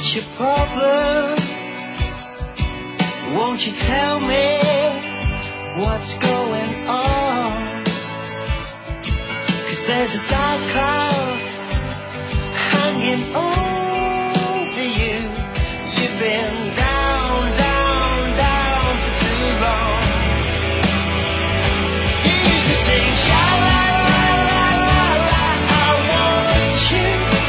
What's your problem? Won't you tell me what's going on? 'Cause there's a dark cloud hanging over you. You've been down, down, down for too long. You used to sing sha-la-la-la-la-la, I want you.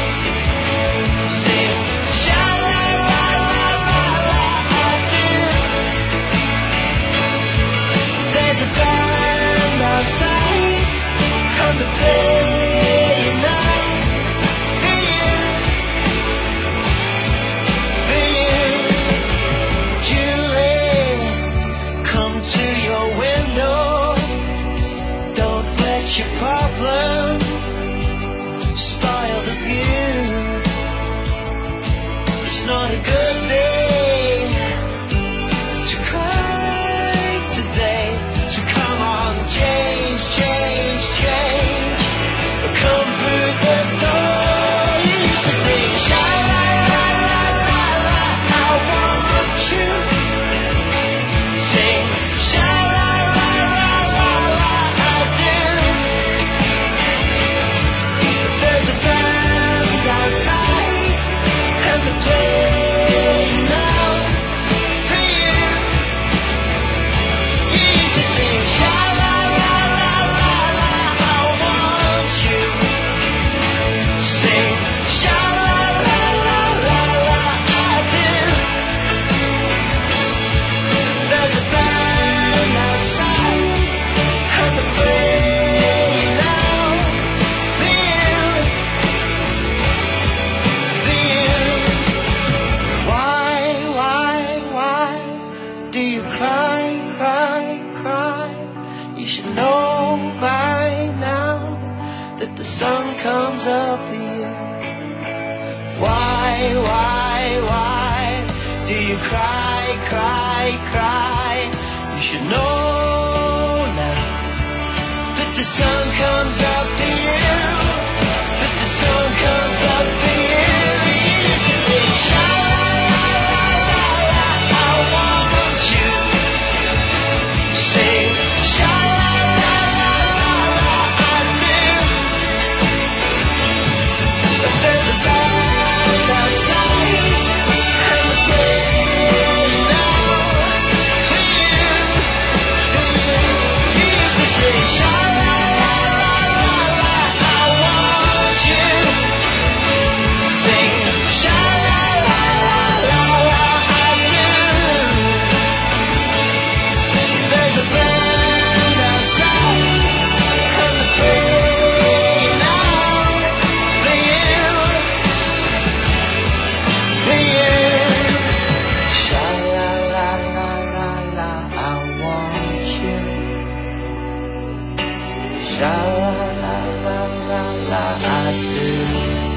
Sing sha-la-la-la-la-la, I do. There's a band outside and they're playing now. For you, Julie, come to your window. Don't let your problem spoil the view. It's not a good day to cry today. So come on, change, change, change. Come through the door. You used to sing sha-la-la-la-la-la, I want you. Sing sha-la-la-la-la-la, I do. There's a band outside and they're playing now. For you, you used to sing sha-la-la-la-la-la, I want you. Sing sha-la-la-la-la-la, I do. There's a band outside and they're playing now. For you. Why do you cry, cry, cry? You should know by now that the sun comes up for you. Why do you cry, cry, cry? You should know now that the sun comes up for you. That the sun comes up for you. You used to sing sha-la-la-la-la-la, I want you. Sing sha-la-la-la-la-la, I do. But there's a band outside and they're playing now. For you, you used to sing sha-la-la-la-la-la, I want you. Sing sha-la-la-la-la-la, I do. There's a band outside and they're playing now. For you, sha-la-la-la-la-la, I want you. Sha-la-la-la-la-la, I do.